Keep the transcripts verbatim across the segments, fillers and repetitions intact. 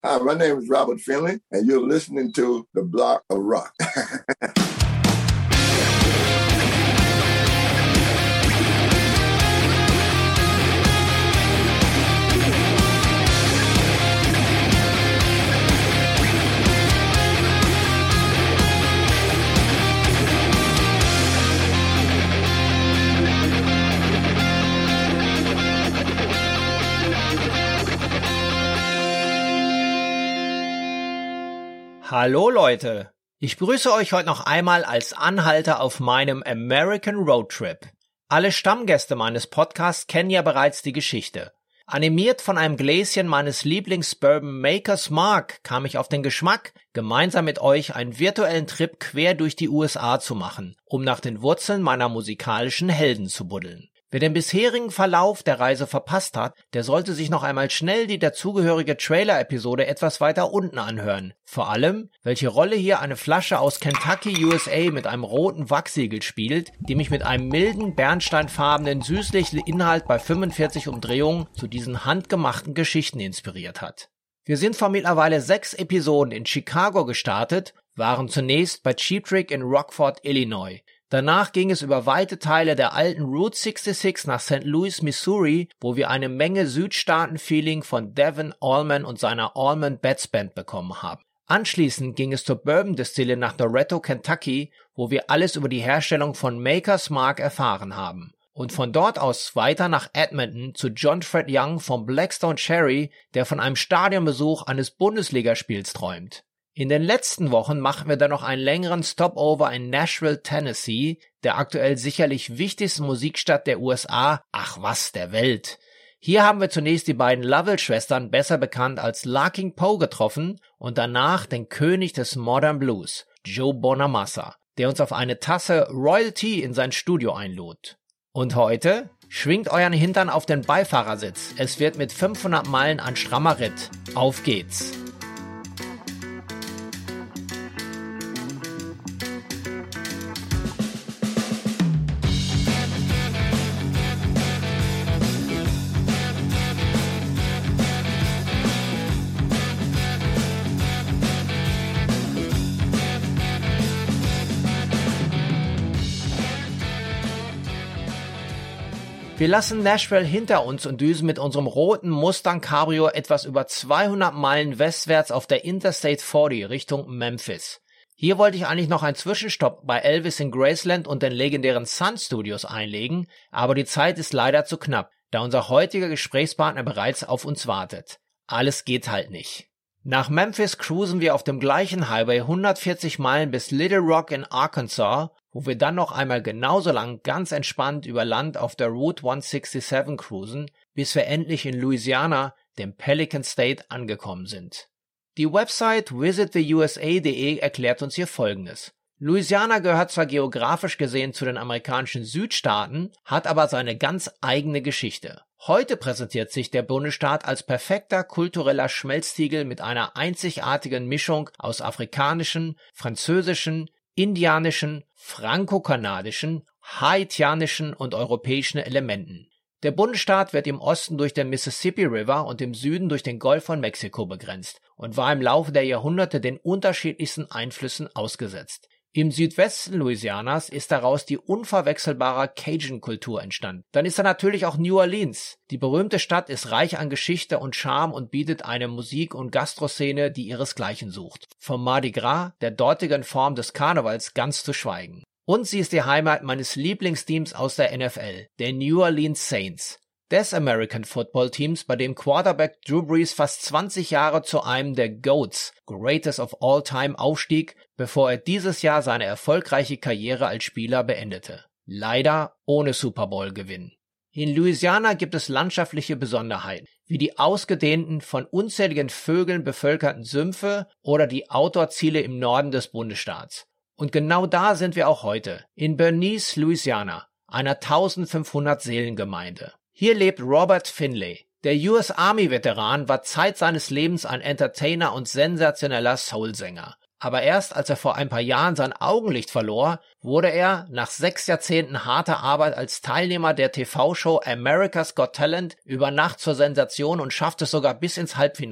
Hi, my name is Robert Finley, and you're listening to The Block of Rock. Hallo Leute, ich grüße euch heute noch einmal als Anhalter auf meinem American Road Trip. Alle Stammgäste meines Podcasts kennen ja bereits die Geschichte. Animiert von einem Gläschen meines Lieblings-Bourbon Maker's Mark kam ich auf den Geschmack, gemeinsam mit euch einen virtuellen Trip quer durch die U S A zu machen, um nach den Wurzeln meiner musikalischen Helden zu buddeln. Wer den bisherigen Verlauf der Reise verpasst hat, der sollte sich noch einmal schnell die dazugehörige Trailer-Episode etwas weiter unten anhören. Vor allem, welche Rolle hier eine Flasche aus Kentucky, U S A mit einem roten Wachsiegel spielt, die mich mit einem milden, bernsteinfarbenen, süßlichen Inhalt bei fünfundvierzig Umdrehungen zu diesen handgemachten Geschichten inspiriert hat. Wir sind vor mittlerweile sechs Episoden in Chicago gestartet, waren zunächst bei Cheap Trick in Rockford, Illinois. Danach ging es über weite Teile der alten Route sechsundsechzig nach Saint Louis, Missouri, wo wir eine Menge Südstaaten-Feeling von Devin Allman und seiner Allman Betts Band bekommen haben. Anschließend ging es zur Bourbon-Distille nach Loretto, Kentucky, wo wir alles über die Herstellung von Maker's Mark erfahren haben. Und von dort aus weiter nach Edmonton zu John Fred Young vom Blackstone Cherry, der von einem Stadionbesuch eines Bundesligaspiels träumt. In den letzten Wochen machen wir dann noch einen längeren Stopover in Nashville, Tennessee, der aktuell sicherlich wichtigsten Musikstadt der U S A, ach was, der Welt. Hier haben wir zunächst die beiden Lovell-Schwestern, besser bekannt als Larking Poe, getroffen und danach den König des Modern Blues, Joe Bonamassa, der uns auf eine Tasse Royal Tea in sein Studio einlud. Und heute? Schwingt euren Hintern auf den Beifahrersitz, es wird mit fünfhundert Meilen ein strammer Ritt. Auf geht's! Wir lassen Nashville hinter uns und düsen mit unserem roten Mustang Cabrio etwas über zweihundert Meilen westwärts auf der Interstate vierzig Richtung Memphis. Hier wollte ich eigentlich noch einen Zwischenstopp bei Elvis in Graceland und den legendären Sun Studios einlegen, aber die Zeit ist leider zu knapp, da unser heutiger Gesprächspartner bereits auf uns wartet. Alles geht halt nicht. Nach Memphis cruisen wir auf dem gleichen Highway hundertvierzig Meilen bis Little Rock in Arkansas, wo wir dann noch einmal genauso lang ganz entspannt über Land auf der Route hundertsiebenundsechzig cruisen, bis wir endlich in Louisiana, dem Pelican State, angekommen sind. Die Website visit the U S A punkt de erklärt uns hier Folgendes. Louisiana gehört zwar geografisch gesehen zu den amerikanischen Südstaaten, hat aber seine ganz eigene Geschichte. Heute präsentiert sich der Bundesstaat als perfekter kultureller Schmelztiegel mit einer einzigartigen Mischung aus afrikanischen, französischen, indianischen, franko-kanadischen, haitianischen und europäischen Elementen. Der Bundesstaat wird im Osten durch den Mississippi River und im Süden durch den Golf von Mexiko begrenzt und war im Laufe der Jahrhunderte den unterschiedlichsten Einflüssen ausgesetzt. Im Südwesten Louisianas ist daraus die unverwechselbare Cajun-Kultur entstanden. Dann ist da natürlich auch New Orleans. Die berühmte Stadt ist reich an Geschichte und Charme und bietet eine Musik- und Gastroszene, die ihresgleichen sucht. Vom Mardi Gras, der dortigen Form des Karnevals, ganz zu schweigen. Und sie ist die Heimat meines Lieblingsteams aus der N F L, der New Orleans Saints. Des American Football Teams, bei dem Quarterback Drew Brees fast zwanzig Jahre zu einem der GOATs, Greatest of All Time, aufstieg, bevor er dieses Jahr seine erfolgreiche Karriere als Spieler beendete. Leider ohne Super Bowl-Gewinn. In Louisiana gibt es landschaftliche Besonderheiten, wie die ausgedehnten, von unzähligen Vögeln bevölkerten Sümpfe oder die Outdoor-Ziele im Norden des Bundesstaats. Und genau da sind wir auch heute, in Bernice, Louisiana, einer eintausendfünfhundert Seelengemeinde. Hier lebt Robert Finley. Der U S Army Veteran war Zeit seines Lebens ein Entertainer und sensationeller Soulsänger. Aber erst als er vor ein paar Jahren sein Augenlicht verlor, wurde er nach sechs Jahrzehnten harter Arbeit als Teilnehmer der T V-Show America's Got Talent über Nacht zur Sensation und schaffte es sogar bis ins Halbfinale.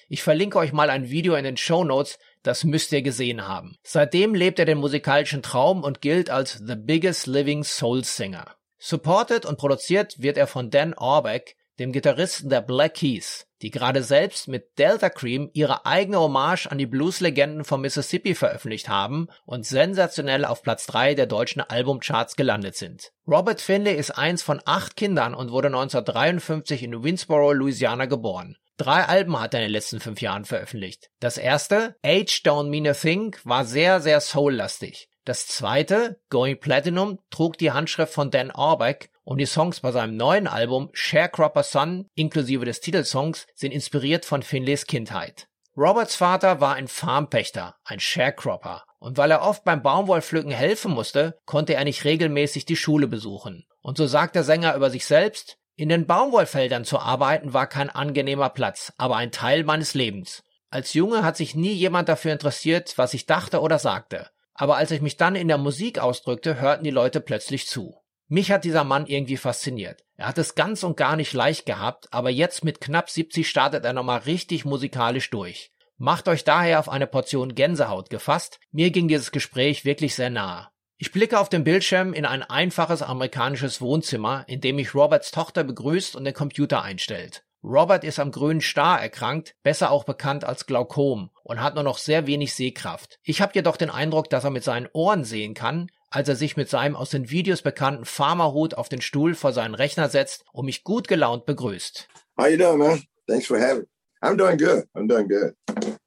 Ich verlinke euch mal ein Video in den Shownotes, das müsst ihr gesehen haben. Seitdem lebt er den musikalischen Traum und gilt als the biggest living soul singer. Supported und produziert wird er von Dan Auerbach, dem Gitarristen der Black Keys, die gerade selbst mit Delta Cream ihre eigene Hommage an die Blues-Legenden von Mississippi veröffentlicht haben und sensationell auf Platz drei der deutschen Albumcharts gelandet sind. Robert Finlay ist eins von acht Kindern und wurde neunzehnhundertdreiundfünfzig in Winsboro, Louisiana geboren. Drei Alben hat er in den letzten fünf Jahren veröffentlicht. Das erste, Age Don't Mean a Thing, war sehr, sehr soul-lastig. Das zweite, Going Platinum, trug die Handschrift von Dan Auerbach und die Songs bei seinem neuen Album Sharecropper Son inklusive des Titelsongs sind inspiriert von Finlays Kindheit. Roberts Vater war ein Farmpächter, ein Sharecropper, und weil er oft beim Baumwollpflücken helfen musste, konnte er nicht regelmäßig die Schule besuchen. Und so sagt der Sänger über sich selbst: In den Baumwollfeldern zu arbeiten war kein angenehmer Platz, aber ein Teil meines Lebens. Als Junge hat sich nie jemand dafür interessiert, was ich dachte oder sagte. Aber als ich mich dann in der Musik ausdrückte, hörten die Leute plötzlich zu. Mich hat dieser Mann irgendwie fasziniert. Er hat es ganz und gar nicht leicht gehabt, aber jetzt mit knapp siebzig startet er nochmal richtig musikalisch durch. Macht euch daher auf eine Portion Gänsehaut gefasst. Mir ging dieses Gespräch wirklich sehr nahe. Ich blicke auf den Bildschirm in ein einfaches amerikanisches Wohnzimmer, in dem mich Roberts Tochter begrüßt und den Computer einstellt. Robert ist am grünen Star erkrankt, besser auch bekannt als Glaukom, und hat nur noch sehr wenig Sehkraft. Ich habe jedoch den Eindruck, dass er mit seinen Ohren sehen kann, als er sich mit seinem aus den Videos bekannten Farmerhut auf den Stuhl vor seinen Rechner setzt und mich gut gelaunt begrüßt. How you doing, man? Thanks for having me. I'm doing good. I'm doing good.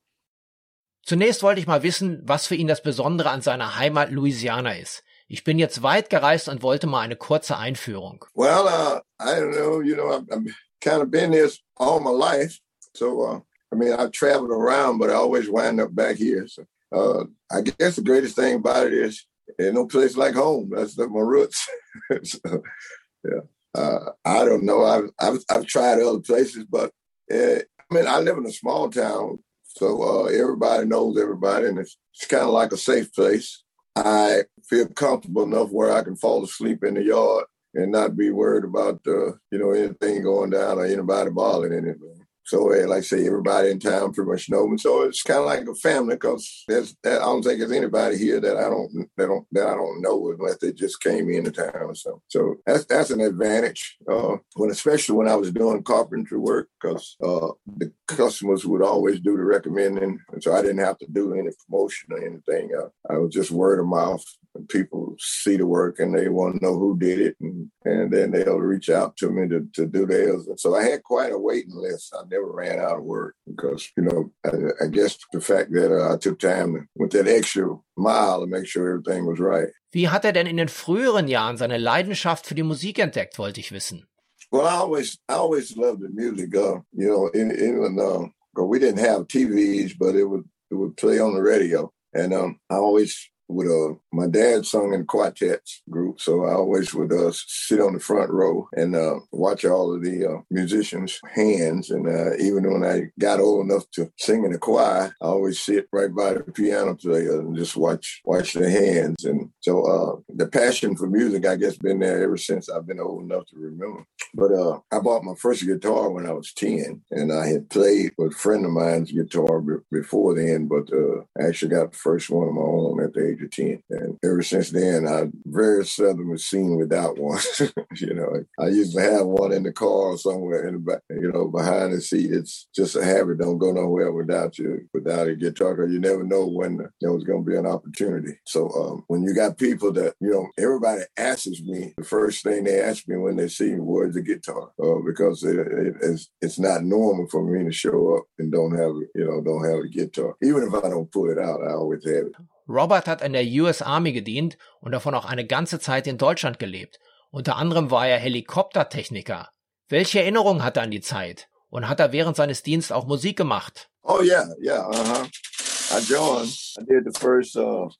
Zunächst wollte ich mal wissen, was für ihn das Besondere an seiner Heimat Louisiana ist. Ich bin jetzt weit gereist und wollte mal eine kurze Einführung. Well, uh, I don't know, you know, I've, I've kind of been here all my life. So, uh, I mean, I've traveled around, but I always wind up back here. So, uh, I guess the greatest thing about it is there's no place like home. That's like my roots. So, yeah. Uh, I don't know. I've, I've, I've tried other places, but uh, I mean, I live in a small town. So uh, everybody knows everybody, and it's, it's kind of like a safe place. I feel comfortable enough where I can fall asleep in the yard and not be worried about, uh, you know, anything going down or anybody bothering anything. So, uh, like I say, everybody in town pretty much knows me. So it's kind of like a family, because there's, I don't think there's anybody here that I don't, that don't, that I don't know unless they just came into town or something. So that's that's an advantage. Uh, when especially when I was doing carpentry work, because uh, the customers would always do the recommending, and so I didn't have to do any promotion or anything. Uh, I was just word of mouth. And people see the work and they want to know who did it, and, and then they'll reach out to me to, to do theirs. And so I had quite a waiting list. I never ran out of work because, you know, I, I guess the fact that uh, I took time with that extra mile to make sure everything was right. Wie hat er denn in den früheren Jahren seine Leidenschaft für die Musik entdeckt, wollte ich wissen. Well, I always, I always loved the music. Uh, you know, even uh, we didn't have T Vs, but it would it would play on the radio, and um, I always. With uh, my dad sung in quartets group, so I always would uh, sit on the front row and uh, watch all of the uh, musicians' hands. And uh, even when I got old enough to sing in the choir, I always sit right by the piano player and just watch watch their hands. And so uh, the passion for music, I guess, been there ever since I've been old enough to remember. But uh, I bought my first guitar when I was ten, and I had played with a friend of mine's guitar b- before then, but uh, I actually got the first one of my own at the age of ten. And ever since then, I very seldom was seen without one. You know, I used to have one in the car or somewhere in the back, you know, behind the seat. It's just a habit. Don't go nowhere without you, without a guitar, because you never know when there was going to be an opportunity. So um, when you got people that, you know, everybody asks me, the first thing they ask me when they see me, where's the guitar? Uh, because it, it, it's, it's not normal for me to show up and don't have, you know, don't have a guitar. Even if I don't pull it out, I always have it. Robert hat in der U S Army gedient und davon auch eine ganze Zeit in Deutschland gelebt. Unter anderem war er Helikoptertechniker. Welche Erinnerungen hat er an die Zeit? Und hat er während seines Dienstes auch Musik gemacht? Oh yeah, yeah, uh-huh. I joined. I did the first uh,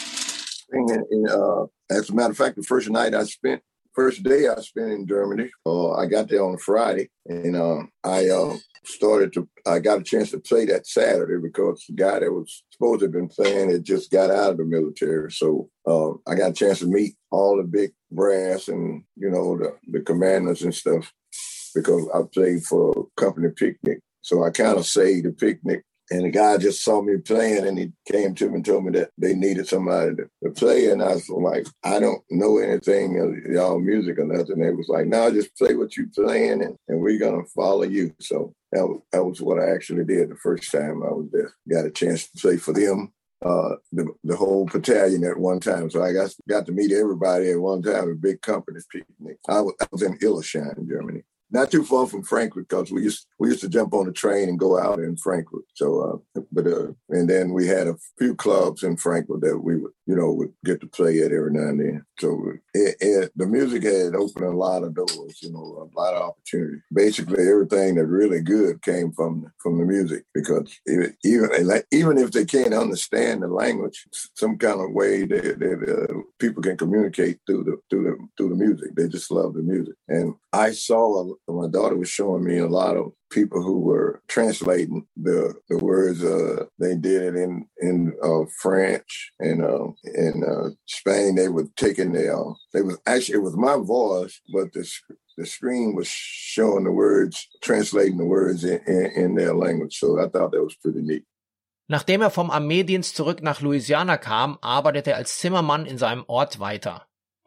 thing in, in uh, as a matter of fact, the first night I spent, first day I spent in Germany. Uh, I got there on a Friday, and uh, I uh, started to, I got a chance to play that Saturday because the guy that was supposed to have been playing had just got out of the military. So uh, I got a chance to meet all the big brass and, you know, the, the commanders and stuff, because I played for Company Picnic So I kind of saved the picnic. And the guy just saw me playing, and he came to me and told me that they needed somebody to, to play. And I was like, I don't know anything of y'all music or nothing. They was like, no, just play what you playing, and, and we're going to follow you. So that was, that was what I actually did the first time I was there. Got a chance to play for them, uh, the, the whole battalion at one time. So I got, got to meet everybody at one time, a big company picnic. I was, I was in Illesheim, Germany. Not too far from Frankfurt, because we used we used to jump on the train and go out in Frankfurt. So, uh, but uh, and then we had a few clubs in Frankfurt that we would, you know, would get to play at every now and then. So it, it, the music had opened a lot of doors, you know, a lot of opportunities. Basically, everything that really good came from from the music, because it, even even if they can't understand the language, some kind of way that, that uh, people can communicate through the through the through the music. They just love the music, and I saw. My daughter was showing me a lot of people who were translating the the words. Uh, they did it in in uh, French and uh, in uh, Spain. They were taking the. Uh, they was actually it was my voice, but the the screen was showing the words, translating the words in, in, in their language. So I thought that was pretty neat. Nachdem er vom Armeedienst zurück nach Louisiana kam, arbeitete er als Zimmermann in seinem Ort weiter.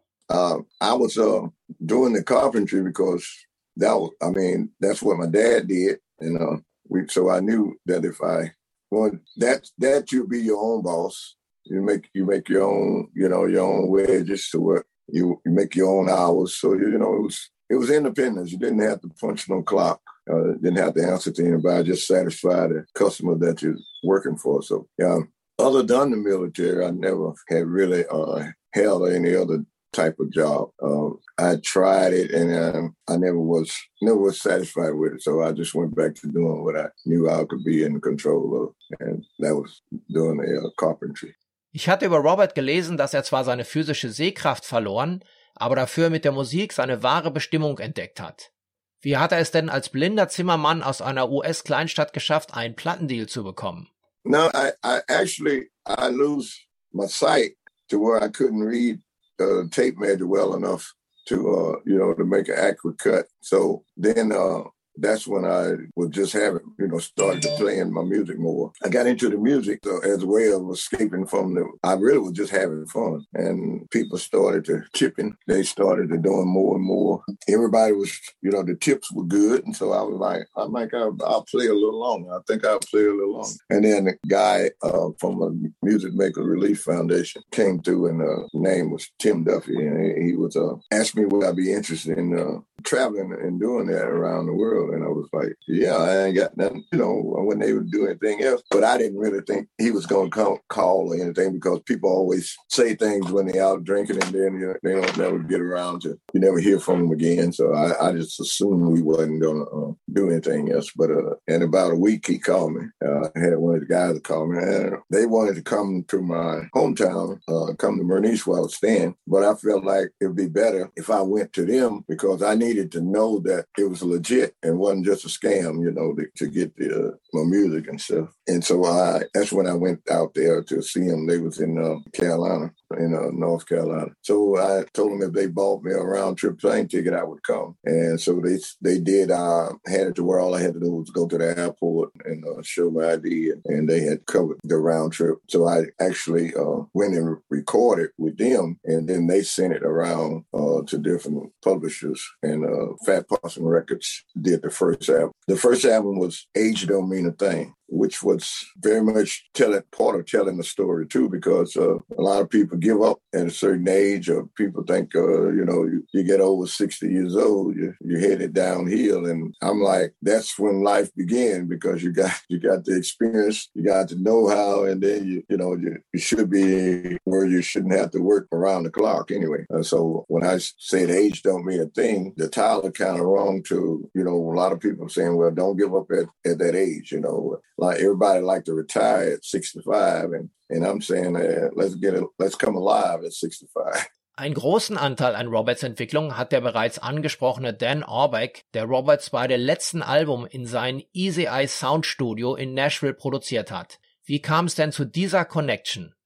Uh, I was uh, doing the carpentry because. That was, I mean, that's what my dad did, and uh, we. So I knew that if I, well, that that you be your own boss. You make you make your own, you know, your own wages to work. You, you make your own hours. So you, you know, it was it was independence. You didn't have to punch no clock. Uh, didn't have to answer to anybody. Just satisfy the customer that you're working for. So yeah. Other than the military, I never had really uh, held any other type of job. Um, I tried it, and um, I never was never was satisfied with it. So I just went back to doing what I knew I could be in control of, and that was doing the uh, carpentry. Ich hatte über Robert gelesen, dass er zwar seine physische Sehkraft verloren, aber dafür mit der Musik seine wahre Bestimmung entdeckt hat. Wie hat er es denn als blinder Zimmermann aus einer U S-Kleinstadt geschafft, einen Plattendeal zu bekommen? No, I, I actually I lose my sight to where I couldn't read Uh, tape measure well enough to, uh, you know, to make an accurate cut. So then uh, that's when I was just having, you know, started to playing my music more. I got into the music uh, as a way of escaping from the, I really was just having fun. And people started to chipping. They started to doing more and more. Everybody was, you know, the tips were good. And so I was like, I might, I'll, I'll play a little longer. I think I'll play a little longer. And then the guy uh, from the Music Maker Relief Foundation came through, and uh, his name was Tim Duffy. And he, he was uh, asked me would I be interested in uh, traveling and doing that around the world. And I was like, yeah, I ain't got nothing, you know, I wasn't able to do anything else. But I didn't really think he was going to call, call or anything, because people always say things when they're out drinking, and then you know, they don't never get around to, you never hear from them again. So I, I just assumed we wasn't going to uh, do anything else. But uh, in about a week, he called me. Uh, I had one of the guys that called me, and they wanted to come to my hometown, uh, come to Bernice where I was staying. But I felt like it'd be better if I went to them, because I needed to know that it was legit and wasn't just a scam, you know, to, to get the, uh, my music and stuff. And so I, that's when I went out there to see them. They was in uh, Carolina, in uh, North Carolina. So I told them if they bought me a round trip plane ticket, I would come. And so they they did. I had it to where all I had to do was go to the airport and uh, show my I D, and, and they had covered the round trip. So I actually uh, went and recorded with them, and then they sent it around uh, to different publishers. And uh, Fat Possum Records did the first album. The first album was Age Don't Mean a Thing, which was very much telling part of telling the story too, because uh, a lot of people give up at a certain age, or people think, uh, you know, you, you get over sixty years old, you, you're headed downhill. And I'm like, that's when life began, because you got you got the experience, you got the know-how, and then you you know you, you should be where you shouldn't have to work around the clock anyway. Uh, so when I said age don't mean a thing, the title kind of wrong to, you know, a lot of people saying, well, don't give up at, at that age, you know. Like everybody like to retire at sixty-five, and, and I'm saying, uh, let's get it, let's come alive at sixty-five. Einen großen Anteil an Roberts Entwicklung hat der bereits angesprochene Dan Auerbach, der Roberts bei dem letzten Album in sein Easy Eye Sound Studio in Nashville produziert hat. Wie kam es denn zu dieser Connection?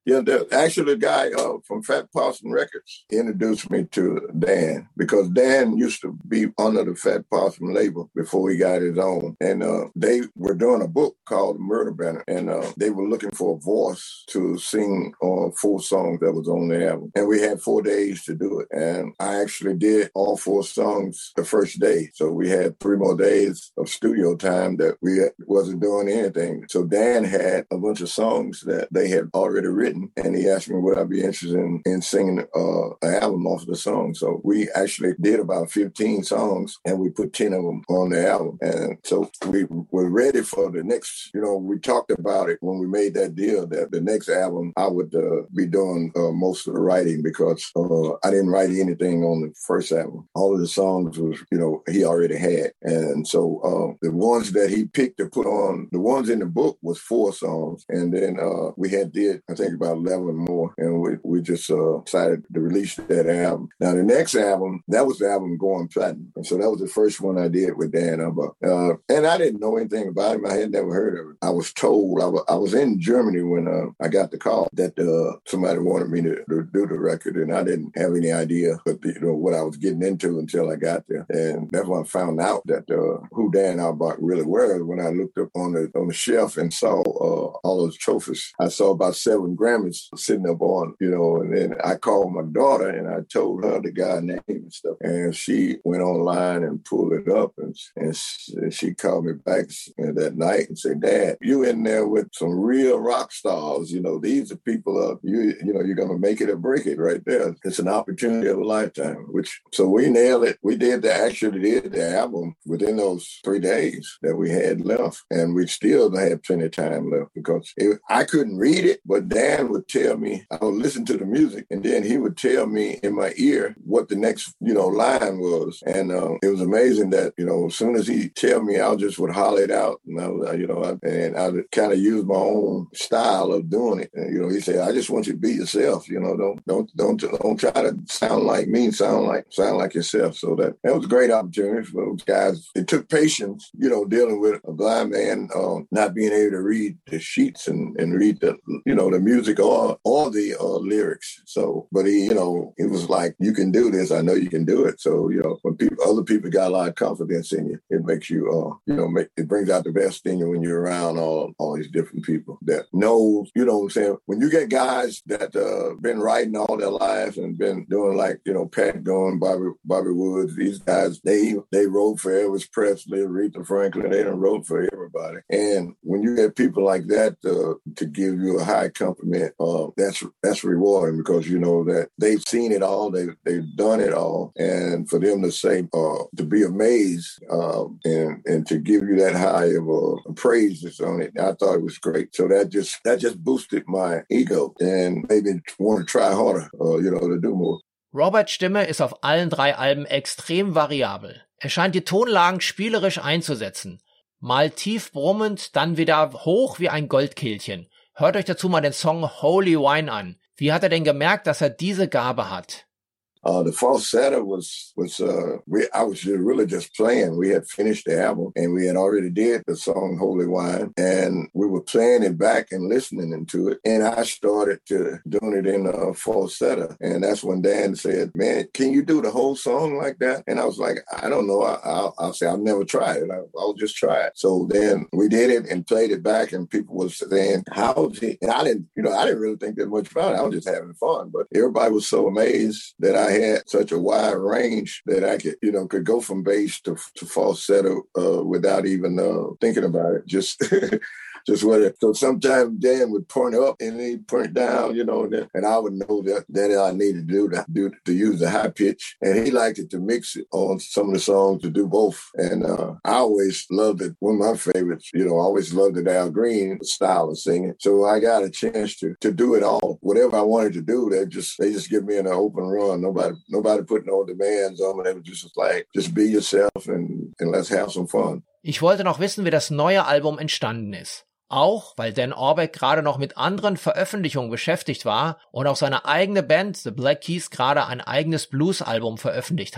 Yeah, the, actually, the guy uh, from Fat Possum Records introduced me to Dan because Dan used to be under the Fat Possum label before he got his own. And uh, they were doing a book called Murder Banner, and uh, they were looking for a voice to sing on four songs that was on the album. And we had four days to do it. And I actually did all four songs the first day. So we had three more days of studio time that we wasn't doing anything. So Dan had a bunch of songs that they had already written. And he asked me would I be interested in, in singing uh, an album off of the song. So we actually did about fifteen songs and we put ten of them on the album. And so we were ready for the next, you know, we talked about it when we made that deal that the next album I would uh, be doing uh, most of the writing because uh, I didn't write anything on the first album. All of the songs was, you know, he already had. And so uh, the ones that he picked to put on, the ones in the book was four songs. And then uh, we had did, I think, about eleven more, and we, we just uh, decided to release that album. Now, the next album, that was the album Going Platinum, and so that was the first one I did with Dan Auerbach. Uh, and I didn't know anything about him. I had never heard of it. I was told, I, w- I was in Germany when uh, I got the call that uh, somebody wanted me to, to do the record, and I didn't have any idea what, you know, what I was getting into until I got there. And that's when I found out that uh, who Dan Auerbach really was when I looked up on the on the shelf and saw uh, all those trophies. I saw about seven Grammys sitting up on, you know, and then I called my daughter and I told her the guy's name and stuff. And she went online and pulled it up and, and she called me back that night and said, Dad, you in there with some real rock stars. You know, these are people, uh, you you know, you're going to make it or break it right there. It's an opportunity of a lifetime, which, so we nailed it. We did the, actually did the album within those three days that we had left. And we still had plenty of time left because it, I couldn't read it, but Dan would tell me, I would listen to the music, and then he would tell me in my ear what the next, you know, line was. And uh, it was amazing that, you know, as soon as he tell me, I just would holler it out, and I was, you know, I, and I would kind of use my own style of doing it. And, you know, he said, I just want you to be yourself. You know, don't don't don't don't try to sound like me. Sound like sound like yourself. So that that was a great opportunity for those guys. It took patience, you know, dealing with a blind man, uh, not being able to read the sheets and, and read the, you know, the music or or the uh, lyrics. So, but he, you know, it was like, you can do this. I know you can do it. So, you know, when people, other people got a lot of confidence in you, it makes you, uh, you know, make, it brings out the best in you when you're around all, all these different people that know, you know what I'm saying? When you get guys that uh, been writing all their lives and been doing like, you know, Pat Gunn, Bobby, Bobby Woods, these guys, they, they wrote for Elvis Presley, Aretha Franklin, they done wrote for everybody. And when you get people like that uh, to give you a high compliment, uh, that's that's rewarding because you know that they've seen it all, they they've done it all, and for them to say uh, to be amazed uh, and and to give you that high of uh, praise that's on it, I thought it was great. So that just that just boosted my ego and made me want to try harder, uh, you know, to do more. Roberts Stimme ist auf allen drei Alben extrem variabel. Er scheint die Tonlagen spielerisch einzusetzen. Mal tief brummend, dann wieder hoch wie ein Goldkehlchen. Hört euch dazu mal den Song Holy Wine an. Wie hat er denn gemerkt, dass er diese Gabe hat? Uh, the falsetto was, was uh, we, I was just really just playing. We had finished the album and we had already did the song Holy Wine, and we were playing it back and listening into it. And I started to doing it in uh, falsetto. And that's when Dan said, man, can you do the whole song like that? And I was like, I don't know. I, I'll, I'll say, I've never tried it. I, I'll just try it. So then we did it and played it back, and people were saying, how's he? And I didn't, you know, I didn't really think that much about it. I was just having fun. But everybody was so amazed that I had such a wide range that I could, you know, could go from bass to, to falsetto uh, without even uh, thinking about it. Just just what it. So sometimes Dan would point up and he'd point down, you know, and, and I would know that that I needed to do to, do to use the high pitch. And he liked it to mix it on some of the songs to do both. And uh, I always loved it. One of my favorites, you know, I always loved the Al Green style of singing. So I got a chance to to do it all. Whatever I wanted to do, they just they just give me an open run. Nobody nobody put no demands on me. They were just like, just be yourself and, and let's have some fun. Ich wollte noch wissen, wie das neue Album entstanden ist. Auch, weil Dan Auerbach gerade noch mit anderen Veröffentlichungen beschäftigt war und auch seine eigene Band The Black Keys gerade ein eigenes Blues-Album veröffentlicht hat.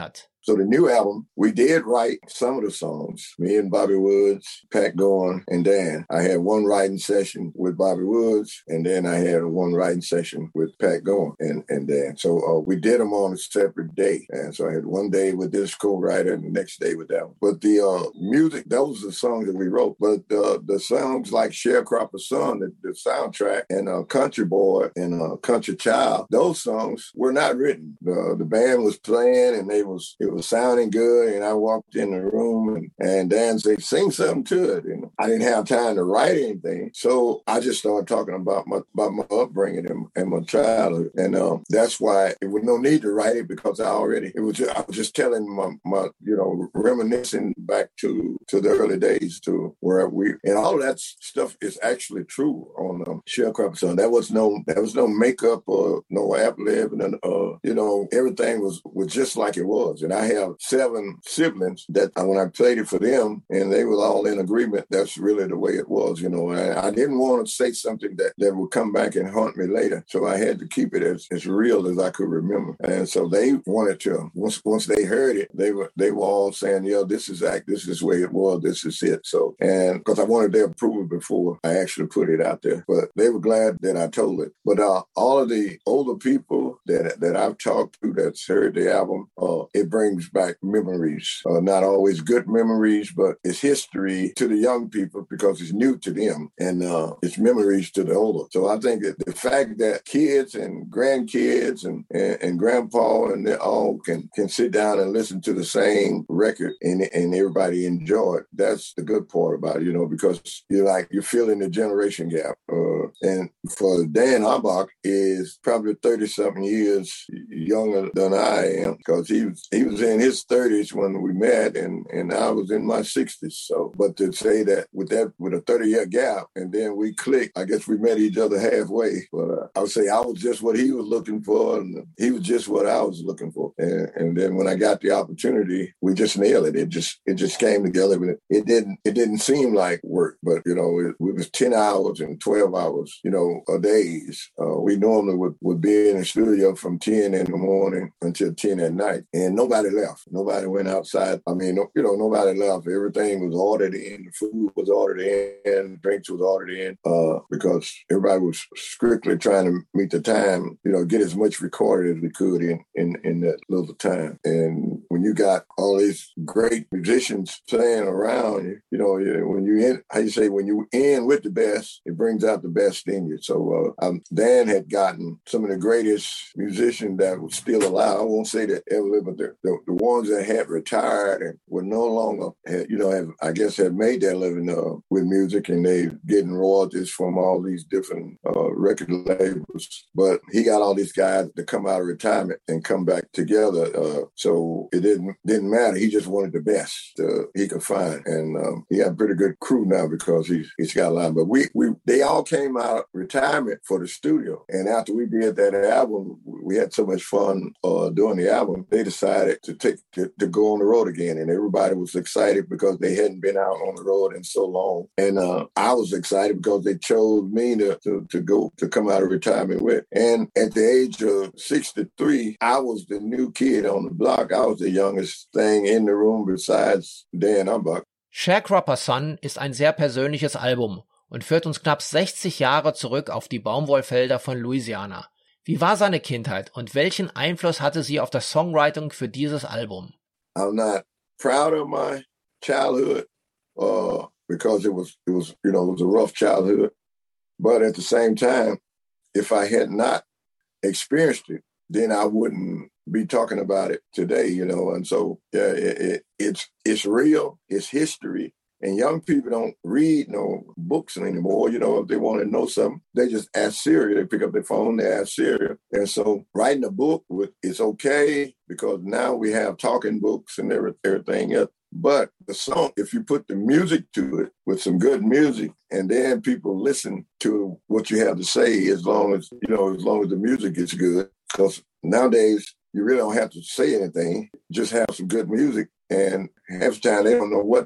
So the new album, we did write some of the songs. Me and Bobby Woods, Pat Gorn, and Dan. I had one writing session with Bobby Woods, and then I had one writing session with Pat Gorn and, and Dan. So uh, we did them on a separate day. And so I had one day with this co-writer and the next day with that one. But the uh, music, those are the songs that we wrote. But uh, the songs like Sharecropper's Son, the, the soundtrack, and uh, Country Boy and uh, Country Child, those songs were not written. The, the band was playing and they was it was sounding good. And I walked in the room and, and Dan said, sing something to it. And I didn't have time to write anything. So I just started talking about my about my upbringing and, and my childhood. And um, that's why it was no need to write it because I already, it was just, I was just telling my, my, you know, reminiscing back to, to the early days to where we, and all of that stuff is actually true on um, Sharecropper's Son. There was no, there was no makeup or no ad-lib, and uh, you know, everything was, was just like it was. And I have seven siblings that uh, when I played it for them and they were all in agreement, that's really the way it was, you know. I, I didn't want to say something that, that would come back and haunt me later. So I had to keep it as, as real as I could remember. And so they wanted to, once once they heard it, they were they were all saying, yeah, this is act, this is the way it was, this is it. So, and because I wanted their approval before I actually put it out there. But they were glad that I told it. But uh, all of the older people that that I've talked to that's heard the album, uh, it brings back memories. Uh, not always good memories, but it's history to the young people because it's new to them. And uh, it's memories to the older. So I think that the fact that kids and grandkids and, and, and grandpa and they all can, can sit down and listen to the same record and, and everybody enjoy it, that's the good part about it, you know, because you're like, you're feeling the generation gap. Uh, and for Dan Auerbach is probably thirty-something years younger than I am because he was, he was in his thirties when we met and, and I was in my sixties. So, but to say that with that, with a thirty-year gap, and then we clicked, I guess we met each other halfway. But uh, I would say I was just what he was looking for, and he was just what I was looking for. And, and then when I got the opportunity, we just nailed it. It just it just came together. It, it didn't it didn't seem like work, but you know, it, it was ten hours and twelve hours, you know, a days. Uh, we normally would, would be in the studio from ten in the morning until ten at night, and nobody left. Nobody went outside. I mean, no, you know, nobody left. Everything was ordered in. The food was ordered in. Drinks was ordered in uh, because everybody was strictly trying to meet the time, you know, get as much recorded as we could in, in, in that little time. And when you got all these great musicians playing around you, you know, when you in, how you say, when you in with the best, it brings out the best in you. So uh, um, Dan had gotten some of the greatest musicians that were still alive. I won't say that ever lived, but the, the, the ones that had retired and were no longer, had, you know, have, I guess had made their living uh, with music, and they getting royalties from all these different uh, record labels. But he got all these guys to come out of retirement and come back together. Uh, so it didn't didn't matter. He just wanted the best uh, he could find, and um, he got a pretty good crew now because he's he's got a lot. But we we they all came out of retirement for the studio, and after we did that album, we had so much fun uh, doing the album. They decided to take to, to go on the road again, and everybody was excited because they hadn't been out on the road in so long. And uh, I was excited because they chose me to, to to go to come out of retirement with. And at the age of sixty-three, I was the new kid on the block. I was the youngest thing in the room besides Dan Auerbach. Sharecropper's Son ist ein sehr persönliches Album und führt uns knapp sechzig Jahre zurück auf die Baumwollfelder von Louisiana. Wie war seine Kindheit und welchen Einfluss hatte sie auf das Songwriting für dieses Album? I'm not proud of my childhood uh, because it was, it was, you know, it was a rough childhood. But at the same time, if I had not experienced it, then I wouldn't be talking about it today, you know. And so yeah, it, it, it's it's real, it's history. And young people don't read no books anymore. You know, if they want to know something, they just ask Siri. They pick up their phone, they ask Siri. And so writing a book with, is okay because now we have talking books and everything else. But the song, if you put the music to it with some good music, and then people listen to what you have to say, as long as, you know, as long as the music is good, because nowadays you really don't have to say anything, just have some good music. And half the time they don't know what they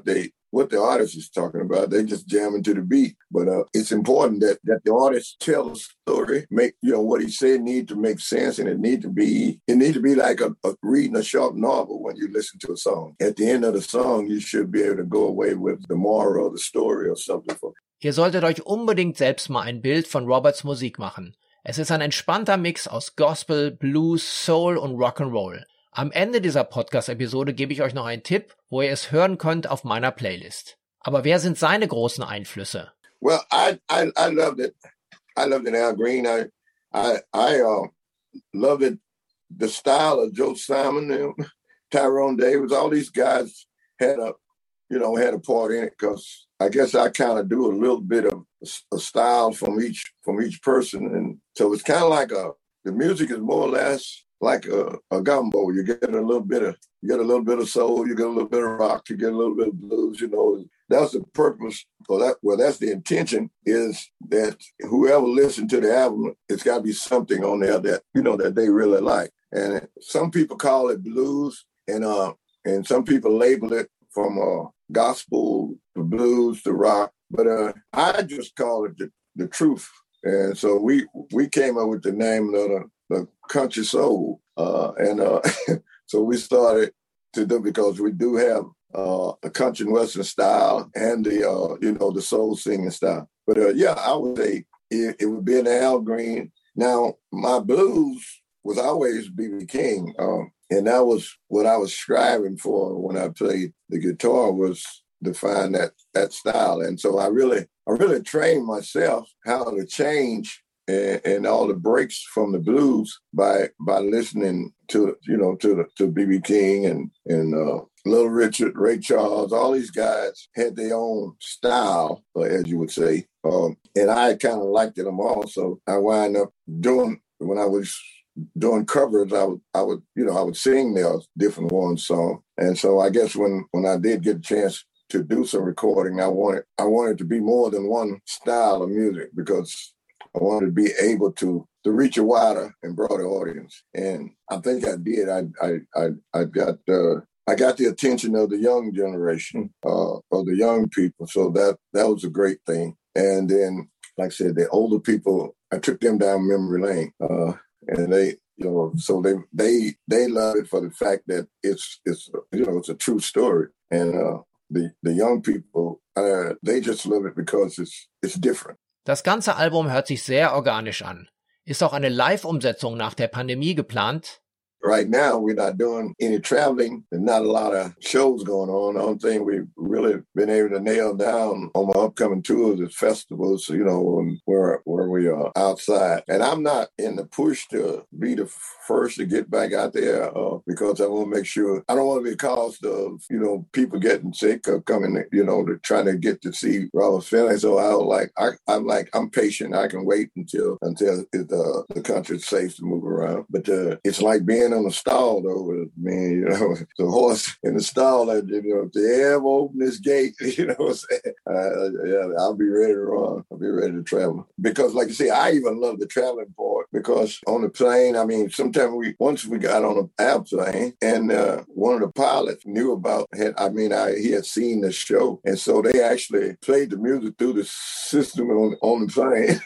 what the artist is talking about. They just jamming to the beat. But uh, it's important that that the artist tell a story, make, you know, what he said need to make sense, and it need to be it need to be like a, a reading a short novel when you listen to a song. At the end of the song, you should be able to go away with the moral of the story or something. For Ihr solltet euch unbedingt selbst mal ein Bild von Roberts Musik machen. Es ist ein entspannter Mix aus Gospel, Blues, Soul und Rock'n'Roll. Am Ende dieser Podcast-Episode gebe ich euch noch einen Tipp, wo ihr es hören könnt auf meiner Playlist. Aber wer sind seine großen Einflüsse? Well, I I, I loved it. I loved it, Al Green. I I I uh, loved it. The style of Joe Simon and Tyrone Davis. All these guys had a you know had a part in it, because I guess I kind of do a little bit of a style from each from each person, and so it's kind of like a the music is more or less like a, a gumbo. You get a little bit of you get a little bit of soul, you get a little bit of rock, you get a little bit of blues. You know, that's the purpose. Well, that well, that's the intention, is that whoever listened to the album, it's got to be something on there that you know that they really like. And some people call it blues, and uh, and some people label it from uh, gospel to blues to rock. But uh, I just call it the, the truth. And so we we came up with the name of the, the country soul. Uh, and uh, so we started to do, because we do have uh, a country and western style and the, uh, you know, the soul singing style. But uh, yeah, I would say it, it would be an Al Green. Now, my blues was always B B King. Um, and that was what I was striving for when I played the guitar, was to find that, that style. And so I really, I really trained myself how to change and, and all the breaks from the blues by by listening to, you know, to the, to B B King and, and uh, Little Richard, Ray Charles. All these guys had their own style, as you would say. Um, and I kind of liked them all. So I wound up doing, when I was doing covers, I would, I would, you know, I would sing their different one song. And so I guess when, when I did get a chance to do some recording, I wanted, I wanted to be more than one style of music, because I wanted to be able to, to reach a wider and broader audience. And I think I did. I, I, I, I got, uh, I got the attention of the young generation, uh, of the young people. So that, that was a great thing. And then, like I said, the older people, I took them down memory lane. Uh, And they, you know, so they they they love it for the fact that it's it's you know it's a true story, and uh, the the young people uh, they just love it because it's it's different. Das ganze Album hört sich sehr organisch an. Ist auch eine Live-Umsetzung nach der Pandemie geplant? Right now, we're not doing any traveling. There's not a lot of shows going on. The only thing we've really been able to nail down on my upcoming tours is festivals, you know, where where we are outside. And I'm not in the push to be the first to get back out there uh, because I want to make sure, I don't want to be caused of, you know, people getting sick or coming, you know, to try to get to see Robert Finley. So I was like, I, I'm like, I'm patient. I can wait until until it, uh, the country's safe to move around. But uh, it's like being on the stall, though. I mean, you know, the horse in the stall, you know, if they ever open this gate, you know what I'm saying? Uh, yeah, I'll be ready to run. I'll be ready to travel. Because, like you say, I even love the traveling part, because on the plane, I mean, sometimes we, once we got on an airplane, and uh, one of the pilots knew about, had, I mean, I, he had seen the show. And so they actually played the music through the system on, on the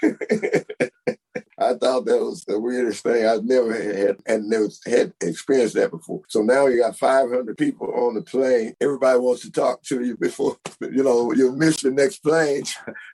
plane. I thought that was the weirdest thing. I've never had had never had experienced that before. So now you got five hundred people on the plane. Everybody wants to talk to you before, you know, you miss the next plane.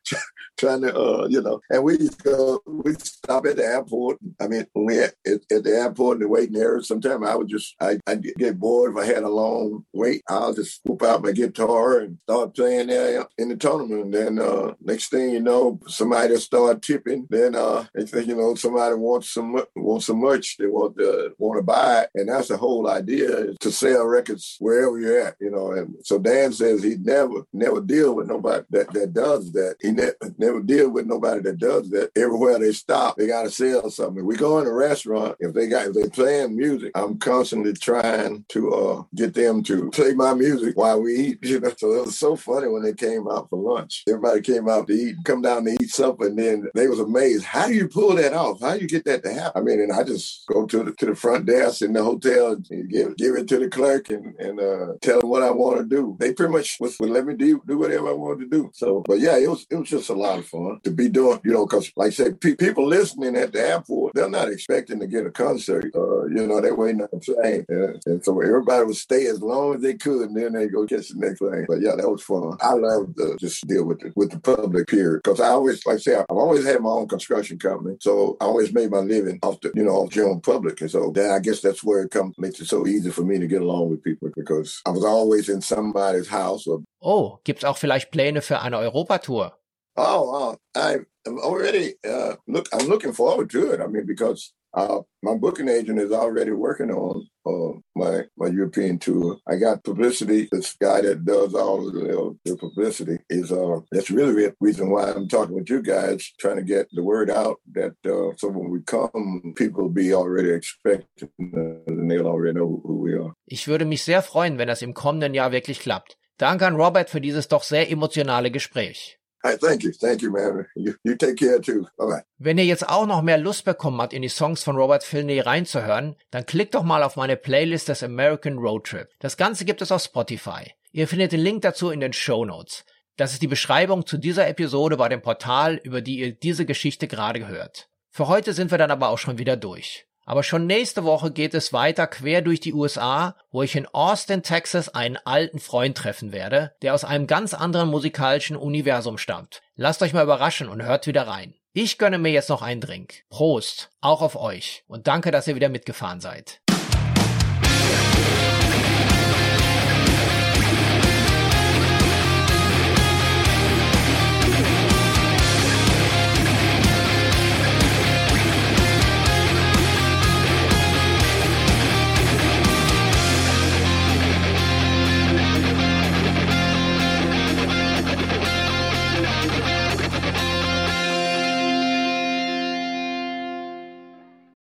Trying to, uh, you know, and we just go, we stop at the airport. I mean, when we at, at, at the airport in the waiting area, sometimes I would just, I, I'd get bored if I had a long wait. I'll just whoop out my guitar and start playing there in the tournament. And then uh, next thing you know, somebody will start tipping. Then, uh, you know, somebody wants some wants some merch. They want to want to buy it, and that's the whole idea, is to sell records wherever you're at. You know, and so Dan says he never never deal with nobody that, that does that. He ne- never deal with nobody that does that. Everywhere they stop, they got to sell something. We go in a restaurant, if they got if they playing music, I'm constantly trying to uh, get them to play my music while we eat. You know, so it was so funny when they came out for lunch. Everybody came out to eat, come down to eat supper, and then they was amazed. How do you pull that off? off. How you get that to happen? I mean, and I just go to the to the front desk in the hotel and give give it to the clerk and and uh, tell them what I want to do. They pretty much would, would let me do do whatever I wanted to do. So, but yeah, it was it was just a lot of fun to be doing. You know, because like I said, pe- people listening at the airport, they're not expecting to get a concert. Uh, you know, they're waiting on the plane, yeah. And so everybody would stay as long as they could, and then they go catch the next plane. But yeah, that was fun. I love to just deal with the with the public period because I always, like I say, I've always had my own construction company, so I always made my living off the, you know, off general public, and so that I guess that's where it comes makes it so easy for me to get along with people because I was always in somebody's house. Or oh, gibt's auch vielleicht Pläne für eine Europatour? Oh, uh, I'm already uh, look. I'm looking forward to it. I mean, because uh, my booking agent is already working on uh, my my European tour. I got publicity. This guy that does all of the, the publicity is uh, that's really the reason why I'm talking with you guys, trying to get the word out that uh, so when we come, people will be already expecting uh, and they'll already know who we are. Ich würde mich sehr freuen, wenn das im kommenden Jahr wirklich klappt. Danke an Robert für dieses doch sehr emotionale Gespräch. Hi, thank you. Thank you, man. You, you take care too. Bye-bye. Wenn ihr jetzt auch noch mehr Lust bekommen habt, in die Songs von Robert Finlay reinzuhören, dann klickt doch mal auf meine Playlist des American Road Trip. Das Ganze gibt es auf Spotify. Ihr findet den Link dazu in den Shownotes. Das ist die Beschreibung zu dieser Episode bei dem Portal, über die ihr diese Geschichte gerade hört. Für heute sind wir dann aber auch schon wieder durch. Aber schon nächste Woche geht es weiter quer durch die U S A, wo ich in Austin, Texas einen alten Freund treffen werde, der aus einem ganz anderen musikalischen Universum stammt. Lasst euch mal überraschen und hört wieder rein. Ich gönne mir jetzt noch einen Drink. Prost, auch auf euch. Und danke, dass ihr wieder mitgefahren seid.